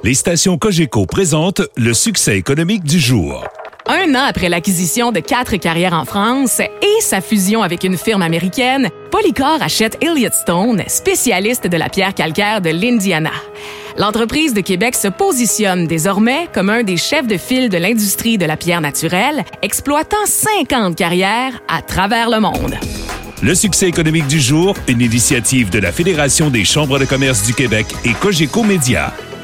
Les stations Cogeco présentent le succès économique du jour. 1 an après l'acquisition de 4 carrières en France et sa fusion avec une firme américaine, Polycor achète Elliott Stone, spécialiste de la pierre calcaire de l'Indiana. L'entreprise de Québec se positionne désormais comme un des chefs de file de l'industrie de la pierre naturelle, exploitant 50 carrières à travers le monde. Le succès économique du jour, une initiative de la Fédération des chambres de commerce du Québec et Cogeco Média.